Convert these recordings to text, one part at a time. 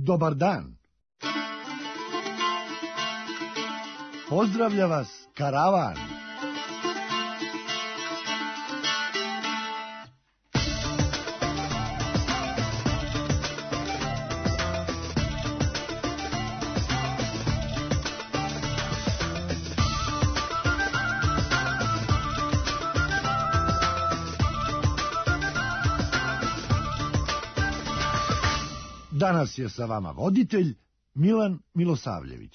Dobar dan. Pozdravlja vas karavan. Danas je sa vama voditelj Milan Milosavljević.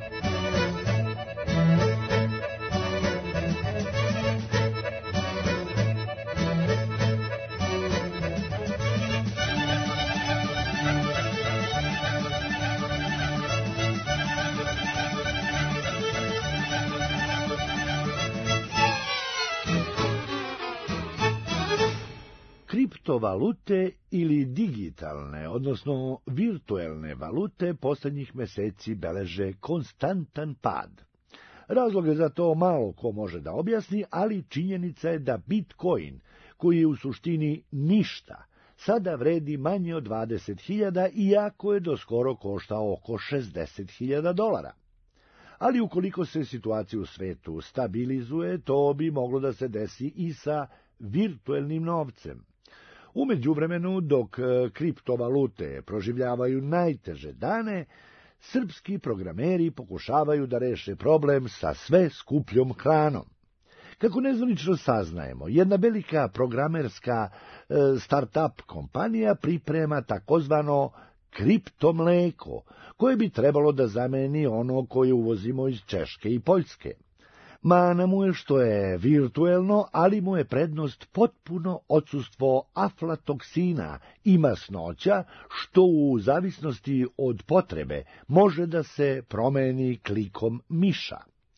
Kriptovalute ili digitalne, odnosno virtuelne valute posljednjih meseci beleže konstantan pad. Razloge za to malo ko može da objasni, ali činjenica je da Bitcoin, koji je u suštini ništa, sada vredi manje od 20.000, iako je doskoro koštao oko $60.000. Ali ukoliko se situacija u svetu stabilizuje, to bi moglo da se desi i sa virtuelnim novcem. U međuvremenu, dok kriptovalute proživljavaju najteže dane, srpski programeri pokušavaju da reše problem sa sve skupljom hranom. Kako nezvanično saznajemo, jedna velika programerska start-up kompanija priprema takozvano kriptomleko, koje bi trebalo da zameni ono koje uvozimo iz Češke i Poljske. Mana mu je što je virtuelno, ali mu je prednost potpuno odsustvo aflatoksina i masnoća, što u zavisnosti od potrebe može da se promeni klikom miša.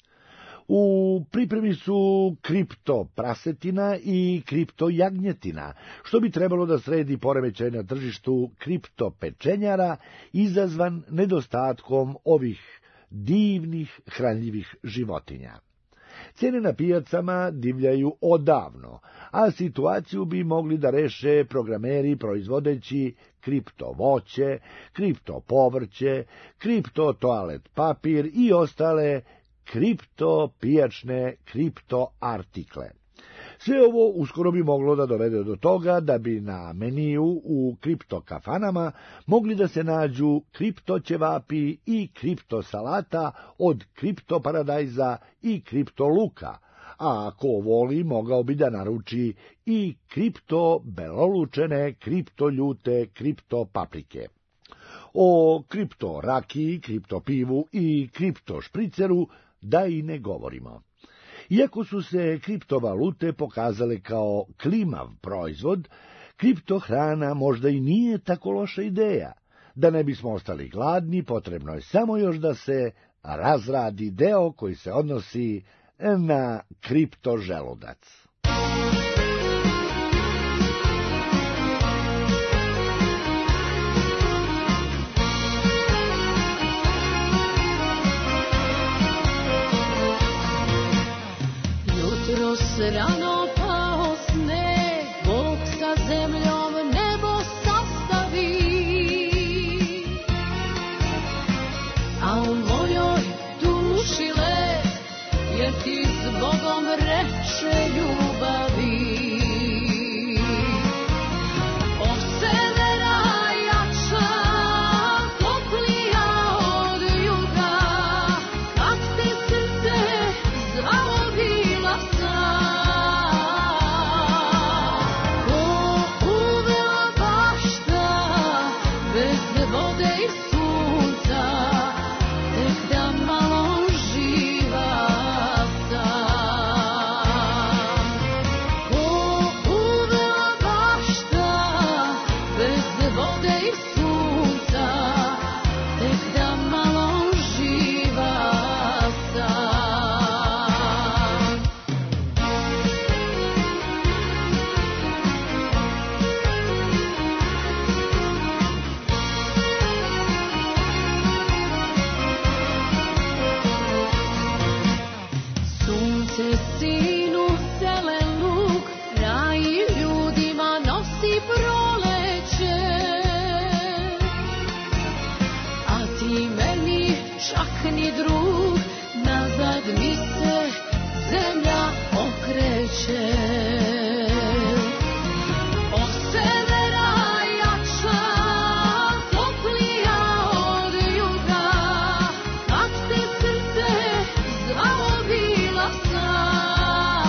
U pripremi su kriptoprasetina i kriptojagnjetina, što bi trebalo da sredi poremećaj na tržištu kriptopečenjara izazvan nedostatkom ovih divnih hranljivih životinja. Cene na pijacama divljaju odavno, a situaciju bi mogli da reše programeri proizvodeći kriptovoće, kriptopovrće, kriptotoalet papir i ostale kriptopijačne kriptoartikle. Sve ovo uskoro bi moglo da dovede do toga da bi na meniju u kriptokafanama mogli da se nađu kriptoćevapi i kriptosalata od kriptoparadajza i kriptoluka, a ako voli mogao bi da naruči i kriptobelolučene, kriptoljute, kriptopaprike. O kriptorakiji, kriptopivu i kriptošpriceru da i ne govorimo. Iako su se kriptovalute pokazale kao klimav proizvod, kriptohrana možda i nije tako loša ideja. Da ne bismo ostali gladni, potrebno je samo još da se razradi deo koji se odnosi na kriptoželudac. Rano pao sneg, Bog sa zemljom nebo sastavi, a u mojoj duši let, jer ti s Bogom reče ljubavi. Od severa jača, toplija od juga, kad te srce zvalo bila sam. čak ni drug, nazad mi se zemlja okreće. Od severa jača, toplija od juga, kad te srce zvalo bila sam.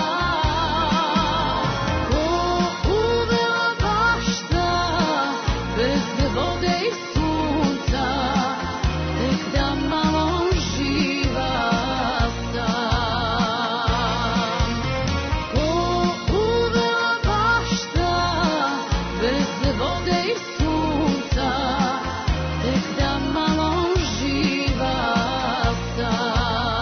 Ko uvela bašta, bez vode i sunca, tek da malo živa sam. Ko uvela bašta, bez vode i sunca, tek da malo živa sam.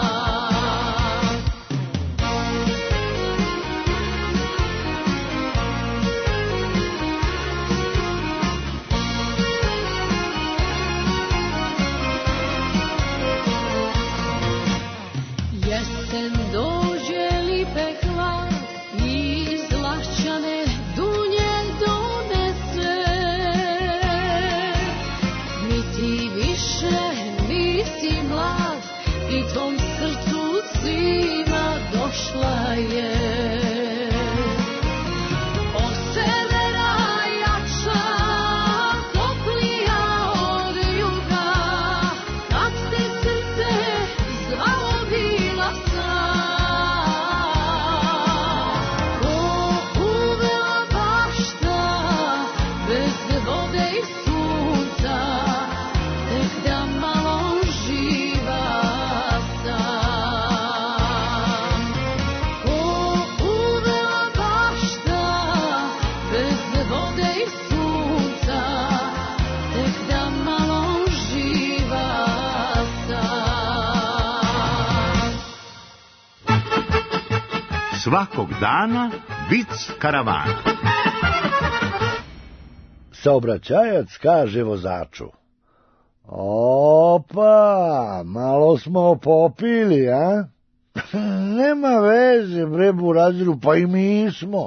Jesen dođe lipe hlad i izlašćane dunje donese. Ni ti više nisi mlad i tom srcu zima došla je. Od severa jača, toplija od juga, kad te srce zvalo bila sam. Ko uvela bašta, bez vode i sunca, tek da malo živa sam. Ko uvela bašta, bez vode i sunca, tek da malo živa sam. Svakog dana vic karavana. Saobraćajac kaže vozaču: Opa, malo smo popili, a? Nema veze, bre buraziru, pa i mi smo.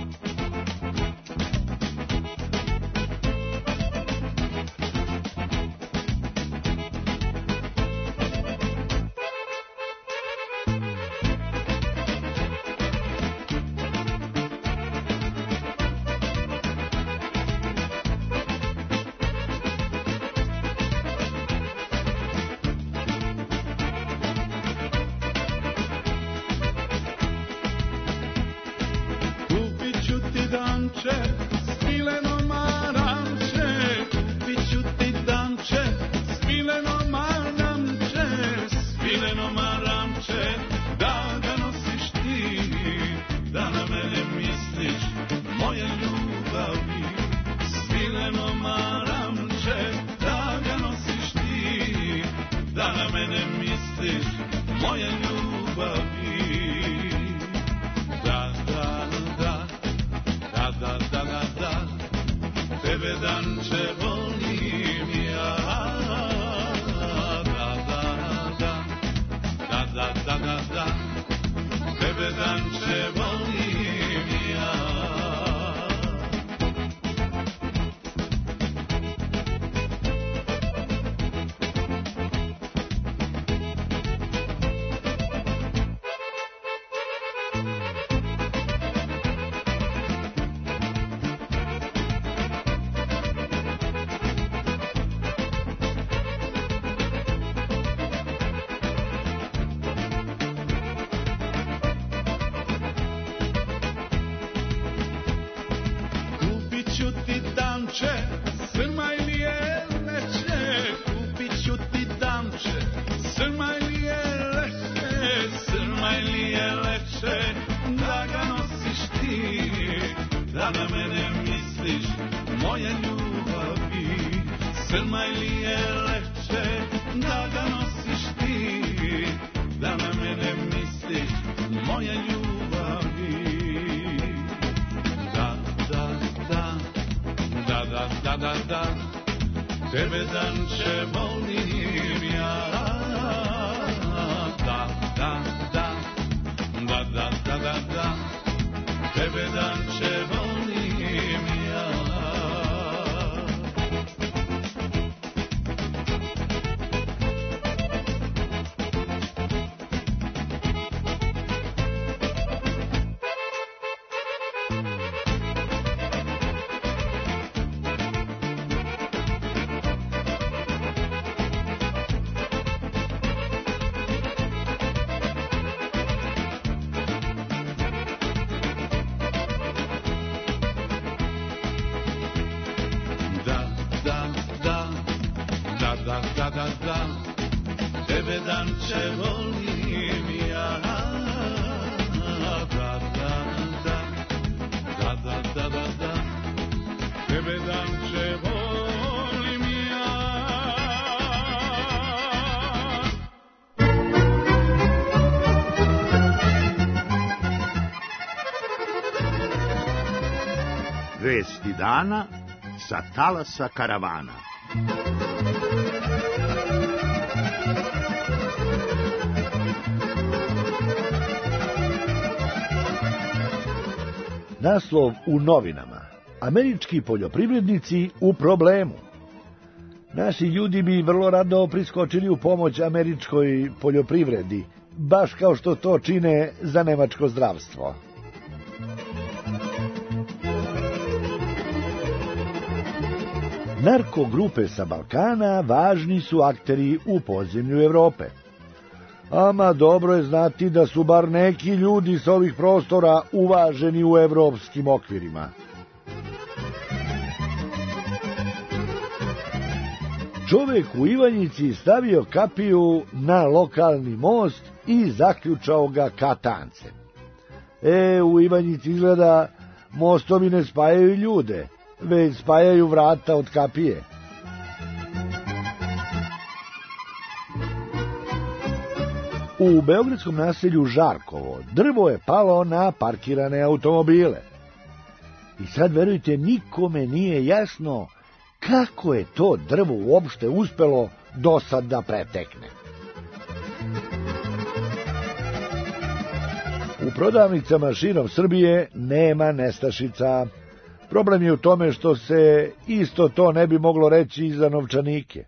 Kupit ću ti danče, smiljeno maranče, kupit ću ti danče, smiljeno maranče, smiljeno maranče, da ga nosiš ti, da na mene misliš, moje ljubavi. Smiljeno maranče, da ga nosiš ti, da na mene misliš, moje ljubavi. Da, da, da, da, da, da, da, da, tebe danče volim ja. Da, da, da, da, da, da, da, da, tebe danče volim ja. Kupit ću ti danče, srma ili je leće, kupit ću ti danče, srma ili je leće, srma ili je leće, da ga nosiš ti, da na mene misliš, moje ljubavi. Srma ili je leće, da ga nosiš ti, da na mene misliš, moje ljubavi. Da, da, da, da, da, da, da, da, tebe danče volim ja. Da, da, da, da, da, da, da, da, tebe danče volim ja. da, tebe danče volim ja. Da, tebe danče volim ja. Vesti dana sa talasa karavana. Naslov u novinama. Američki poljoprivrednici u problemu. Naši ljudi bi vrlo rado priskočili u pomoć američkoj poljoprivredi, baš kao što to čine za nemačko zdravstvo. Narkogrupe sa Balkana važni su akteri u podzemlju Evrope. Ama dobro je znati da su bar neki ljudi s ovih prostora uvaženi u evropskim okvirima. Čovek u Ivanjici stavio kapiju na lokalni most i zaključao ga katancem. U Ivanjici izgleda mostovi ne spajaju ljude, već spajaju vrata od kapije. U beogradskom naselju Žarkovo drvo je palo na parkirane automobile. I sad, verujte, nikome nije jasno kako je to drvo uopšte uspelo do sad da pretekne. U prodavnicama širom Srbije nema nestašica. Problem je u tome što se isto to ne bi moglo reći i za novčanike.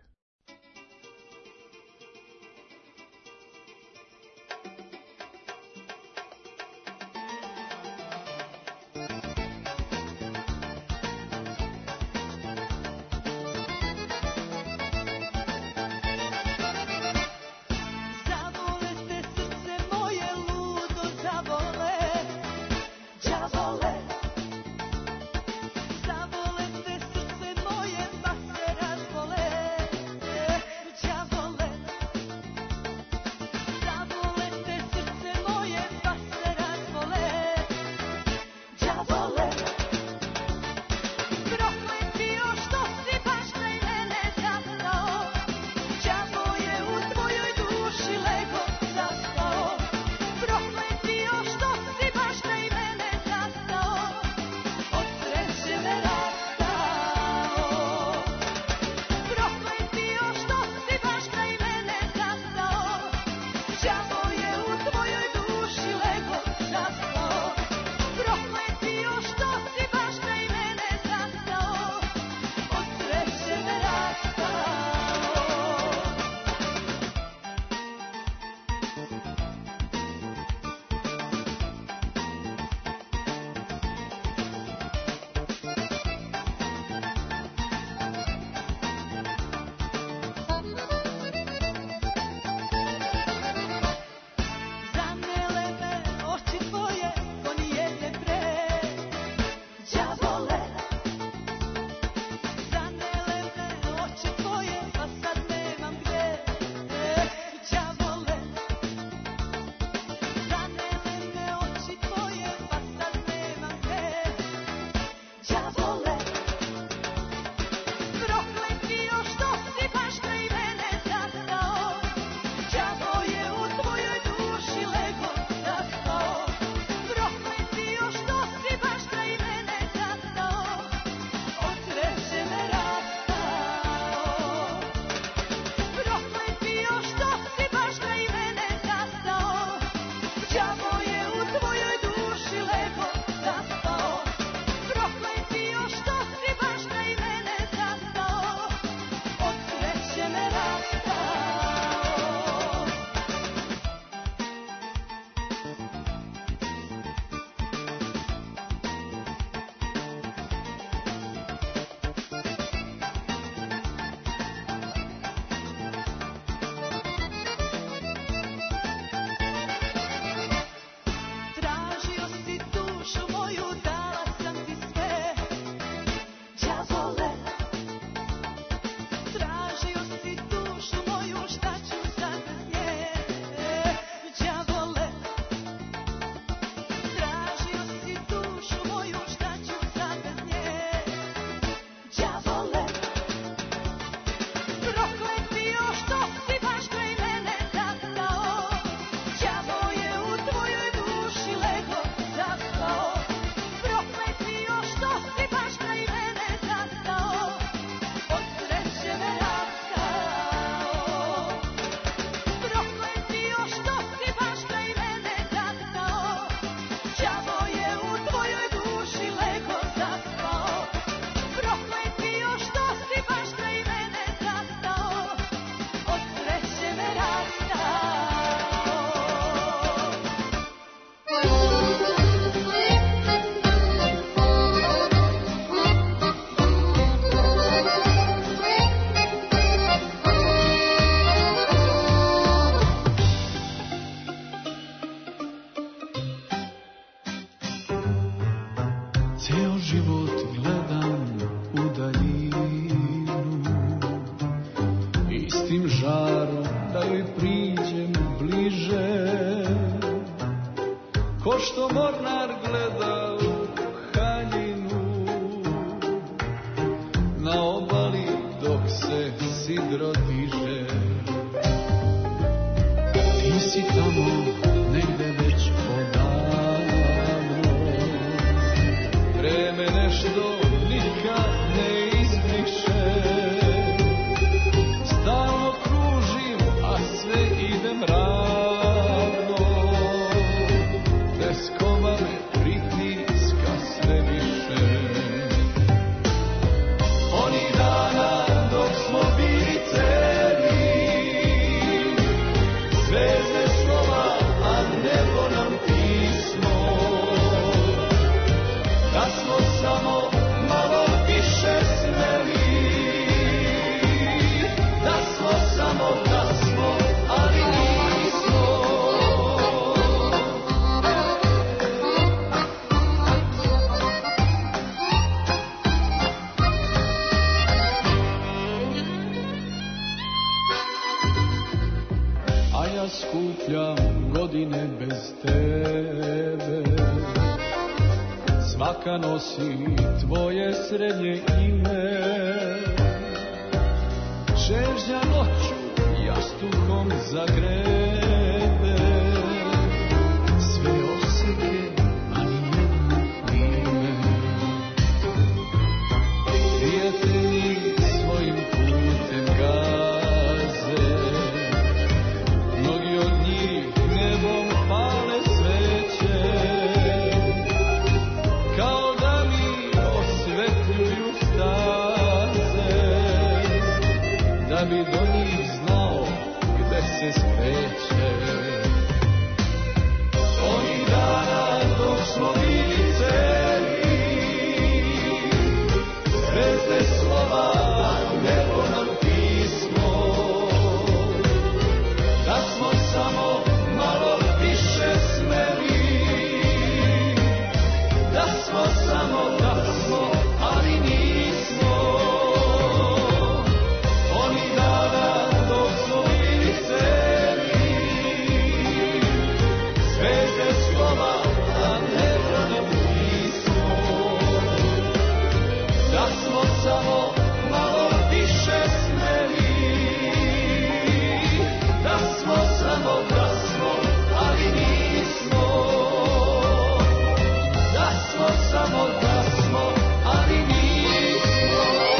Istim žarom da joj priđem bliže, ko što mornar gleda u haljinu, na obali dok se sidro diže. Ti si tamo negde već odavno, vreme nešto nikad ne izbriše. Stalno kružim, a sve idem ravno, teskova me pritiska sve više. Onih dana dok smo bili celi, zvezde slova, a nebo nam pismo, da smo samo malo više smeli, da smo samo, ali nismo. A ja skupljam godine bez tebe, svaka nosi tvoje srednje ime. Čežnja noću jastukom zagrebe, sve oseke, ali jedno ime. Prijatelji svojim putem gaze, mnogi od njih nebom pale sveće, kao da mi osvetljuju staze, da bi do njih znao gde se skreće. Onih dana dok smo bili celi, zvezde slova, nebo nam pismo, da smo samo malo više smeli, da smo samo, ali nismo. Onih dana dok smo bili celi, zvezde slova, a nebo nam pismo, da smo samo malo više smeli, da smo samo, ali nismo. Da smo samo, ali nismo.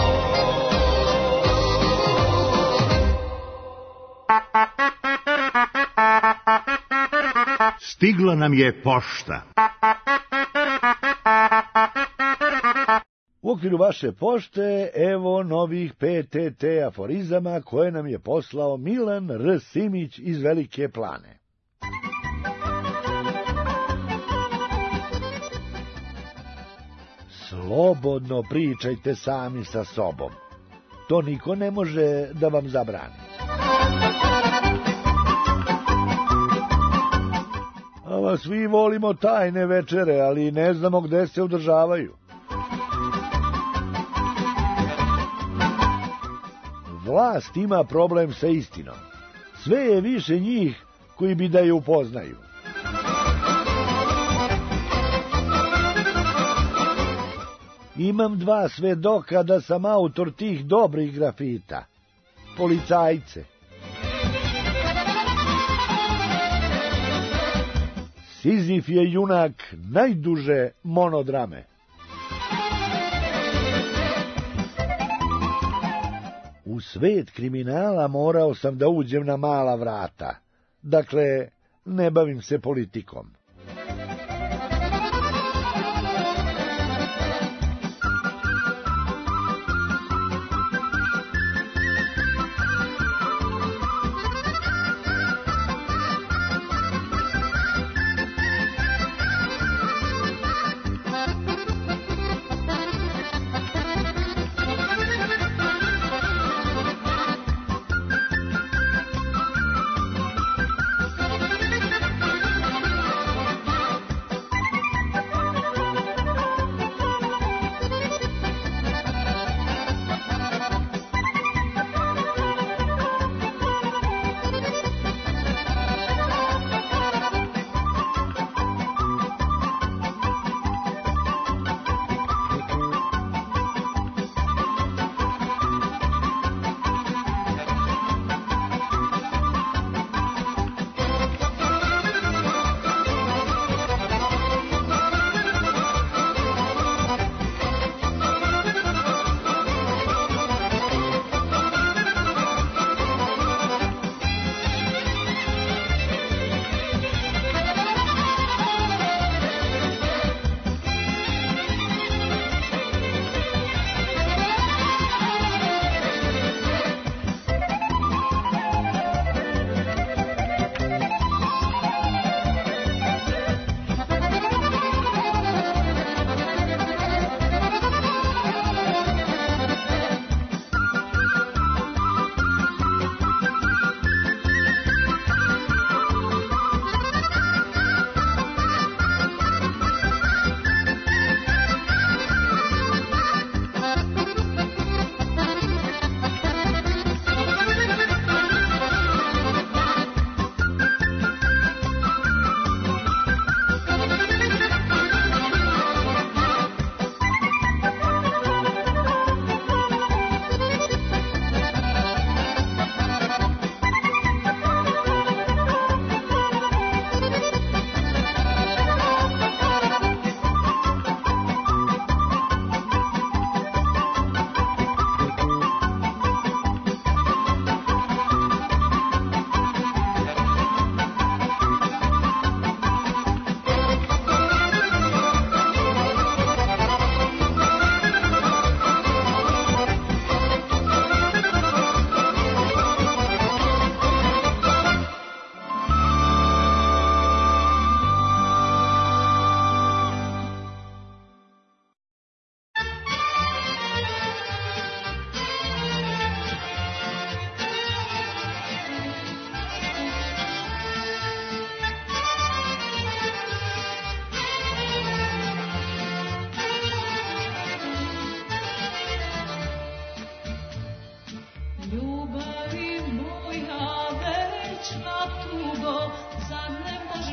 Stigla nam je pošta. U okviru vaše pošte, evo novih PTT aforizama koje nam je poslao Milan R. Simić iz Velike Plane. Slobodno pričajte sami sa sobom. To niko ne može da vam zabrani. A svi volimo tajne večere, ali ne znamo gde se održavaju. Vlast ima problem sa istinom. Sve je više njih koji bi da je upoznaju. Imam 2 svedoka da sam autor tih dobrih grafita. Policajce. Sizif je junak najduže monodrame. U svet kriminala morao sam da uđem na mala vrata. Dakle, ne bavim se politikom.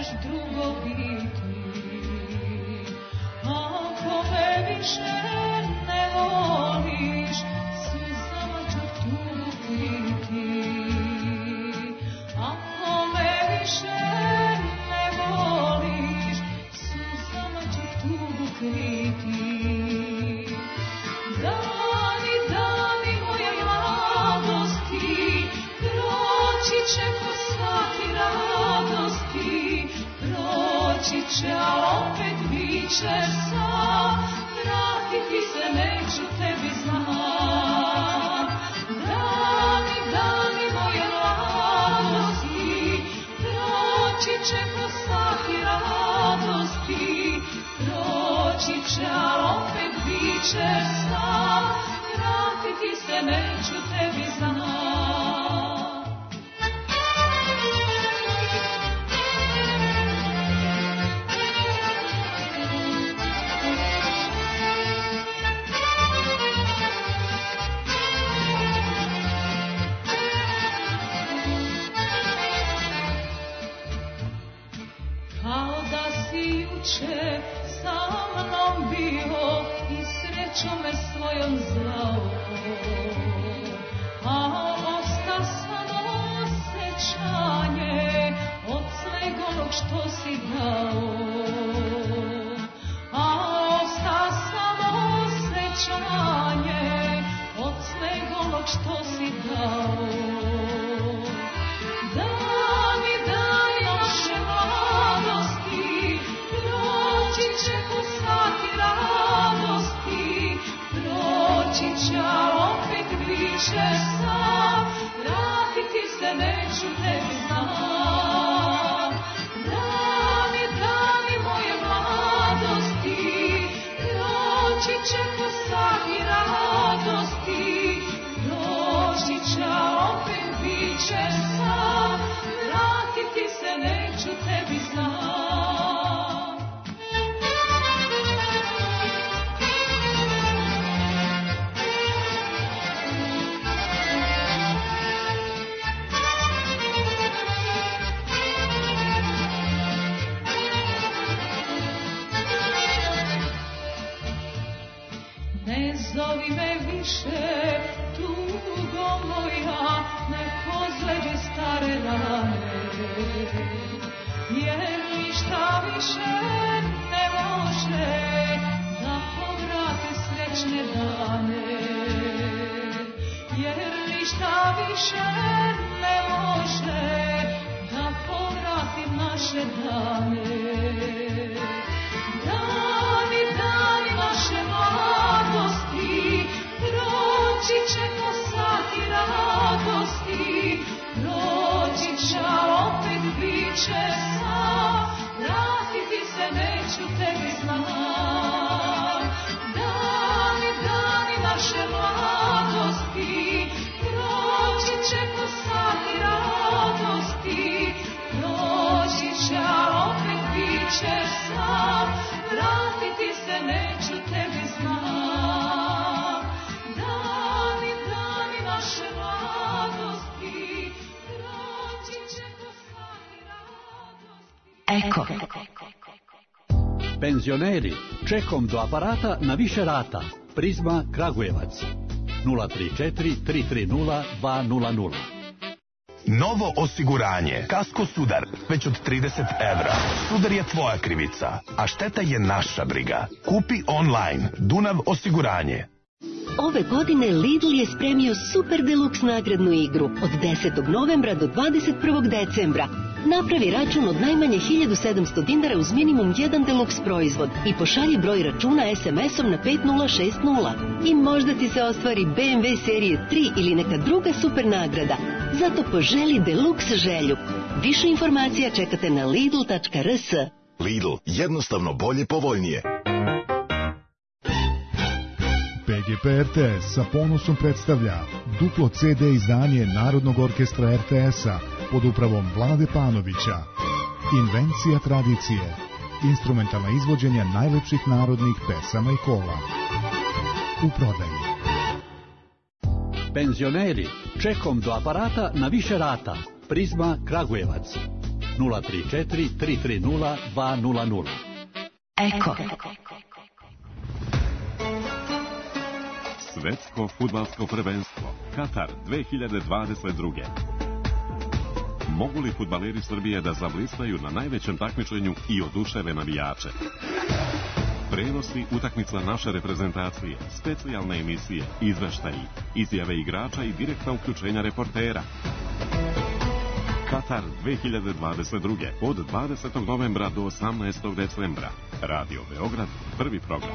nećeš drugo biti. Ako me više ne voliš, suzama ću tugu kriti. Ako me više ne voliš, suzama ću tugu kriti. Dani, dani moje mladosti, proći će ko svaki radosti, proći će, a opet bit će sam, vratiti se neću tebi znam. Dani, dani moje mladosti, proći će ko svaki radosti, proći će, a opet bit će sam, vratiti se neću tebi znam. Kao da si juče sa mnom bio i srećom me svojom zvao, a osta samo sećanje od svega onog što si dao. A osta samo sećanje od svega onog što si dao. Dani, dani naše mladosti, proći će ko svaki radosti, proći će, a opet bit će sam, vratiti se neću tebi znam. Dani, dani moje mladosti, proći će ko svaki radosti, proći će, a opet bit će sam, vratiti se neću tebi znam. Ne zovi me više, tugo moja, ne pozleđe stare rane, jer ništa više ne može da povrate srećne dane. Jer ništa više ne može da povrati naše dane. Dani, dani naše mladosti, proći će ko svaki radosti, proći će, a opet bit će sam, vratiti se neću tebi znam. Dani, dani naše mladosti, proći će ko svaki radosti, proći će, a opet bit će sam, vratiti se neću tebi znam. Dani, dani naše mladosti, proći će ko svaki radosti. Eko. Penzioneri, čekom do aparata na više rata. Prizma Kragujevac 034 330 200. Novo osiguranje. Kasko Sudar. Već od 30 evra. Sudar je tvoja krivica, a šteta je naša briga. Kupi online. Dunav osiguranje. Ove godine Lidl je spremio Super Deluxe nagradnu igru od 10. novembra do 21. decembra. Napravi račun od najmanje 1700 dinara uz minimum 1 Deluxe proizvod i pošalji broj računa SMS-om na 5060 i možda ti se ostvari BMW serije 3 ili neka druga super nagrada. Zato poželi Deluxe želju. Više informacija čekate na lidl.rs. Lidl, jednostavno bolje, povoljnije. PGP RTS sa ponosom predstavlja duplo CD izdanje Narodnog orkestra RTS-a pod upravom Vlade Panovića. Invencija tradicije. Instrumentalna izvođenja najlepših narodnih pesama i kola. U prodaji. Penzioneri, čekom do aparata na više rata. Prizma Kragujevac 034 330 200. Eko. Svetsko fudbalsko prvenstvo Katar 2022. Mogu li fudbaleri Srbije da zablistaju na najvećem takmičenju i oduševe navijače? Prenosi utakmica naše reprezentacije, specijalne emisije, izveštaji, izjave igrača i direktna uključenja reportera. Katar 2022. od 20. novembra do 18. decembra. Radio Beograd, prvi program.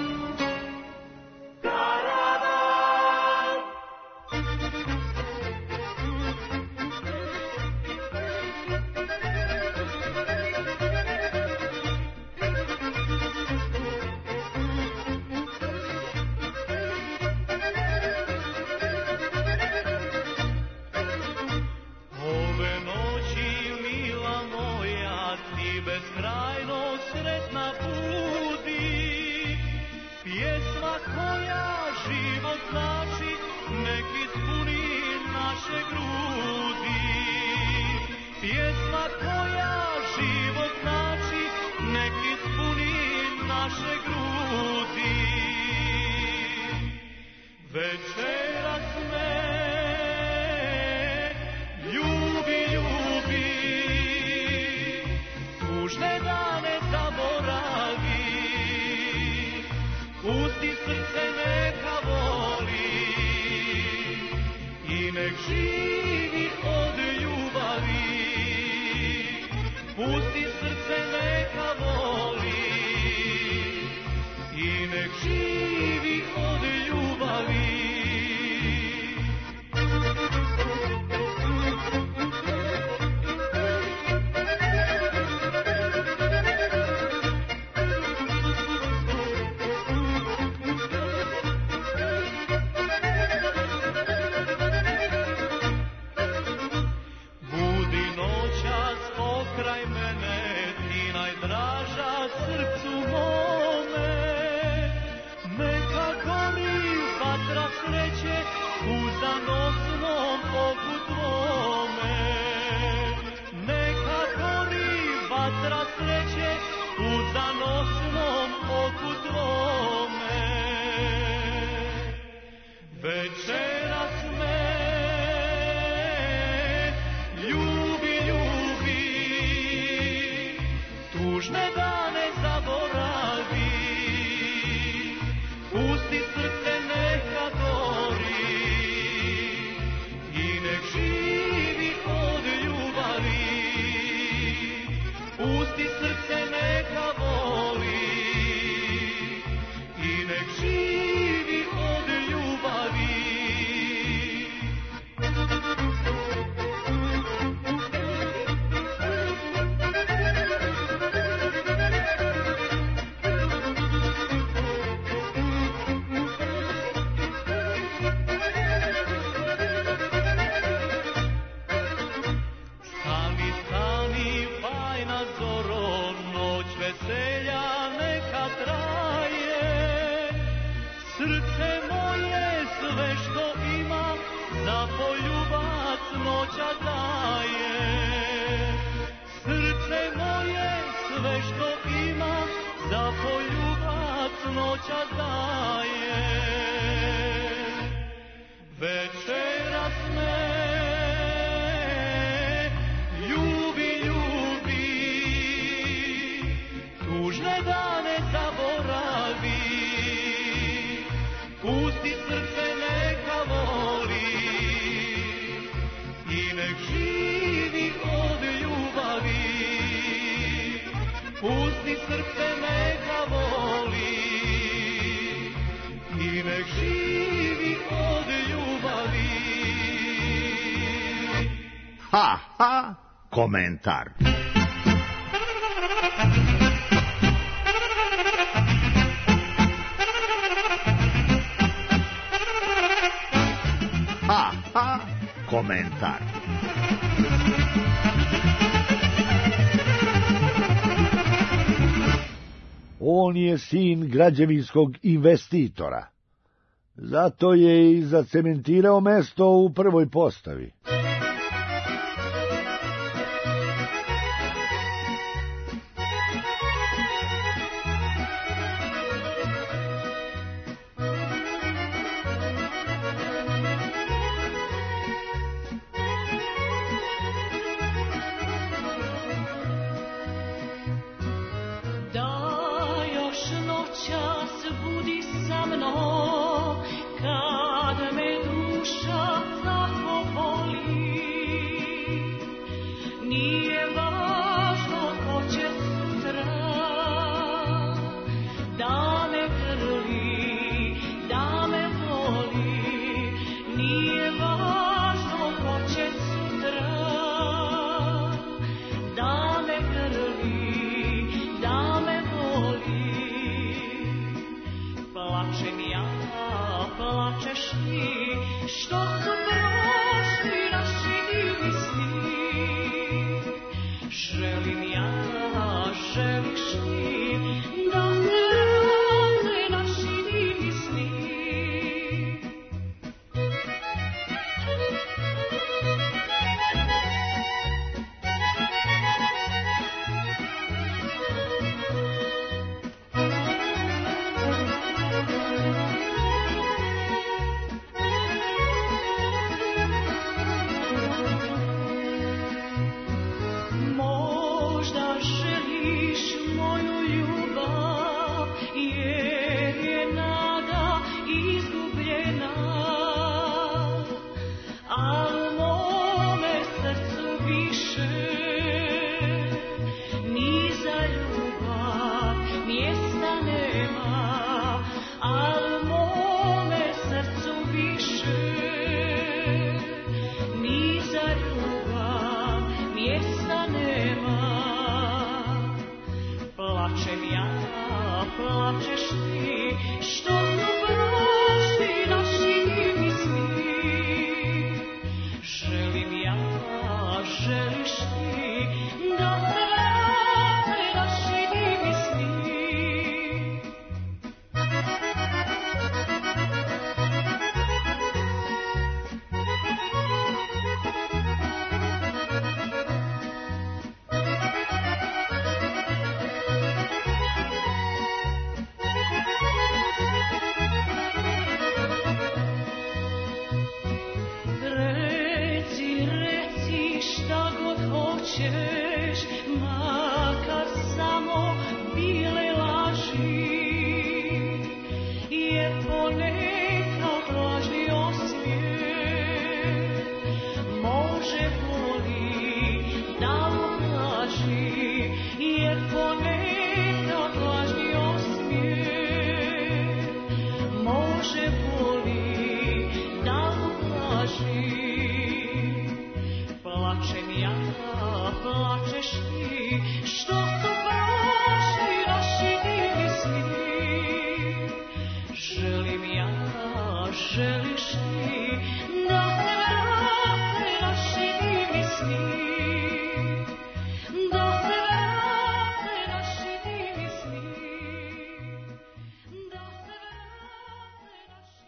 Komentar. Komentar. On je sin građevinskog investitora. Zato je i zacementirao mesto u prvoj postavi. ćeš, makar samo bile laži, jer ponekad lažni osmijeh može boli da ublaži, jer ponekad lažni osmijeh može boli da ublaži. Plačem ja, plačeš ti, što su prošli naši divni sni. Želim ja, želiš ti, da se vrate naši divni sni. Da se vrate naši divni sni. Da se vrate naši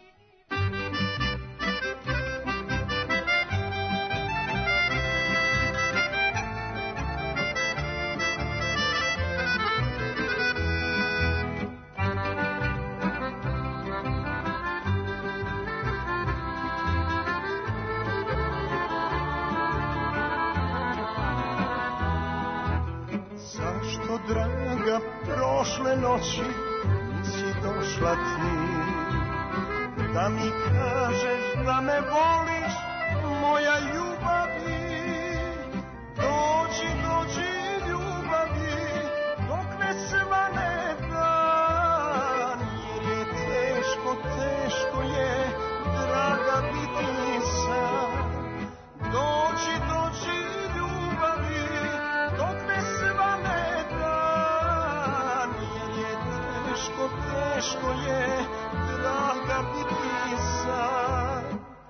Zašto, draga, prošle noći nisi došla ti, da mi kažeš da me voliš, moja ljubavi. Dođi, dođi, ljubavi, dok ne svane dan, jer je teško, teško je, draga, biti sam. Dođi, dođi, ljubavi, dok ne svane dan, jer je teško, teško je, draga, biti sam.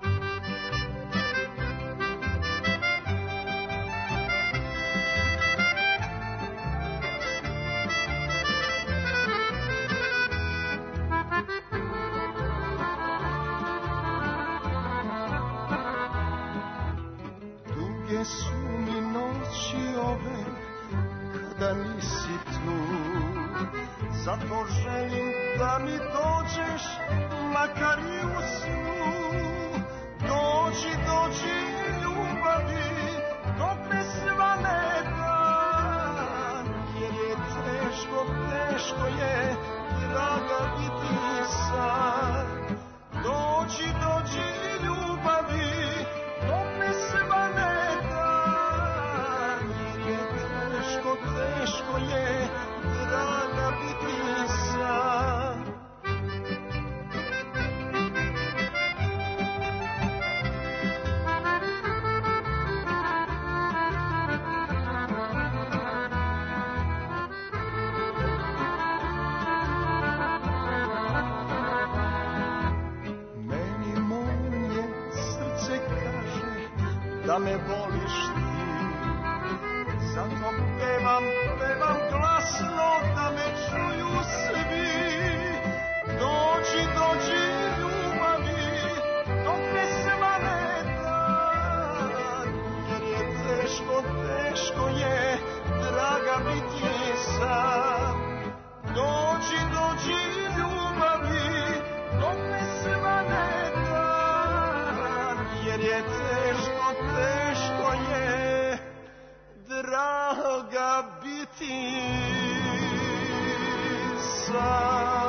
Duge su mi noći ove, kada nisi tu, zato želim da mi dođeš, makar i u snu. Dođi, dođi, ljubavi, dok ne svane dan, jer je teško, teško je, draga, biti sam. Dođi, dođi, ljubavi, dok ne svane dan, jer je teško, teško je, draga, biti sam. Meni moje srce kaže da me voliš ti, zato pevam, pevam glasno da me čuju svi. Dođi, dođi, ljubavi, dok ne svane dan, jer je teško, teško je, draga, biti sam. Dođi, dođi, ljubavi, dok ne svane dan, jer je teško, teško je, draga, biti sam.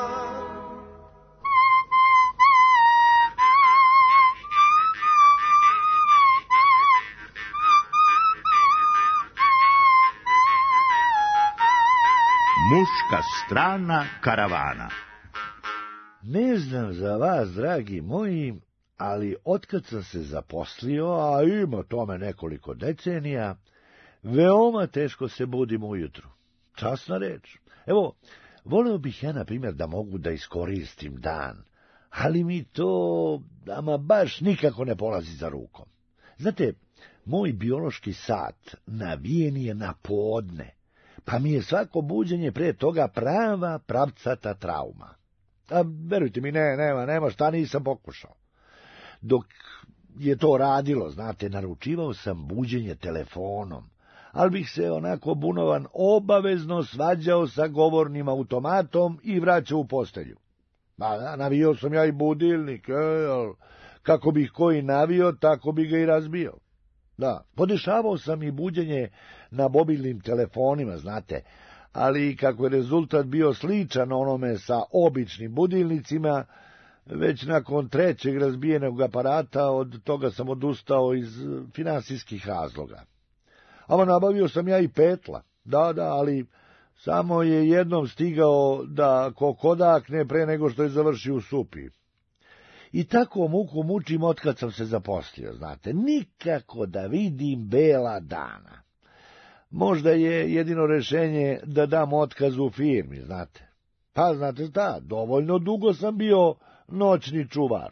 Muška strana karavana. Ne znam za vas, dragi moji, ali otkad sam se zaposlio, a ima tome nekoliko decenija, veoma teško se budim ujutru. Časna reč. Evo, voleo bih ja, na primjer, da mogu da iskoristim dan, ali mi to ama baš nikako ne polazi za rukom. Znate, moj biološki sat navijen je na podne, pa mi je svako buđenje pre toga prava pravcata trauma. A verujte mi, nema šta, nisam pokušao. Dok je to radilo, znate, naručivao sam buđenje telefonom, ali bih se onako bunovan obavezno svađao sa govornim automatom i vraćao u postelju. Navio sam ja i budilnik, ali kako bih koji navio, tako bi ga i razbio. Da, podešavao sam i buđenje na mobilnim telefonima, znate, ali kako je rezultat bio sličan onome sa običnim budilnicima, već nakon trećeg razbijenog aparata od toga sam odustao iz finansijskih razloga. A nabavio sam ja i petla, da, ali samo je jednom stigao da kokodakne pre nego što je završio u supi. I tako muku mučim otkad sam se zaposlio, znate, nikako da vidim bela dana. Možda je jedino rešenje da dam otkaz u firmi, znate. Pa, znate šta, dovoljno dugo sam bio noćni čuvar.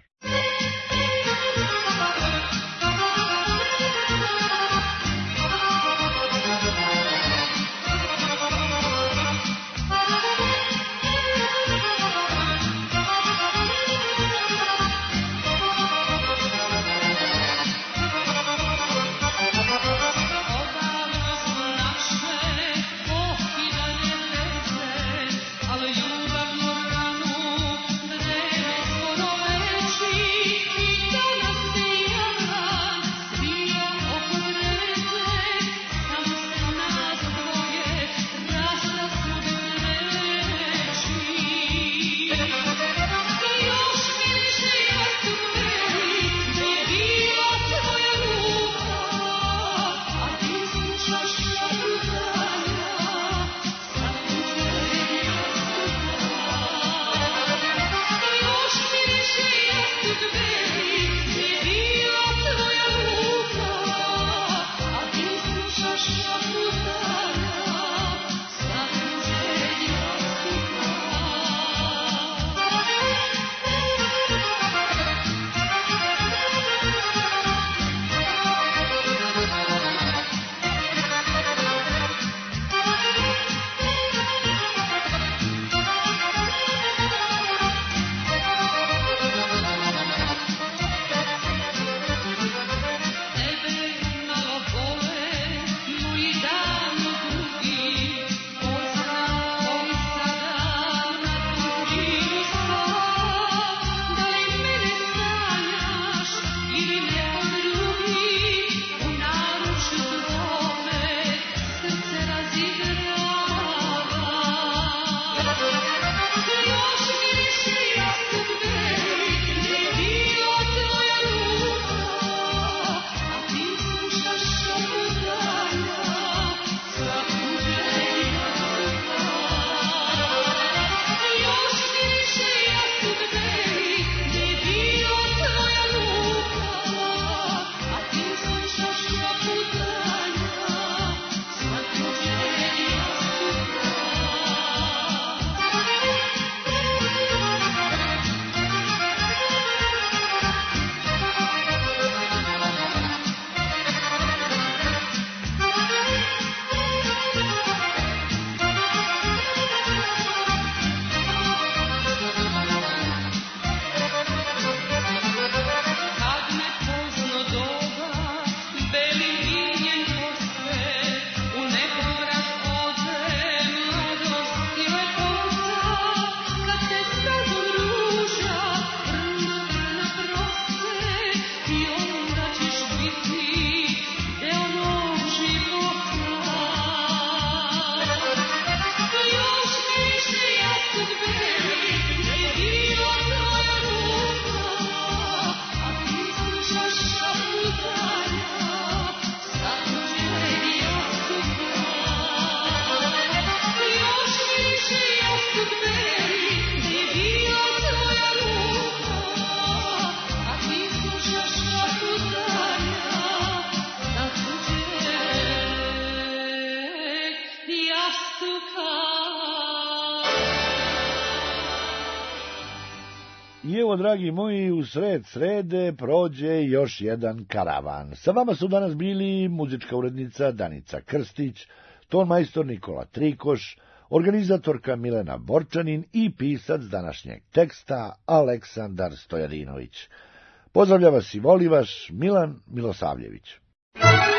I evo, dragi moji, u sred srede prođe još jedan karavan. Sa vama su danas bili muzička urednica Danica Krstić, tonmajstor Nikola Trikoš, organizatorka Milena Borčanin i pisac današnjeg teksta Aleksandar Stojadinović. Pozdravlja vas i voli vas Milan Milosavljević.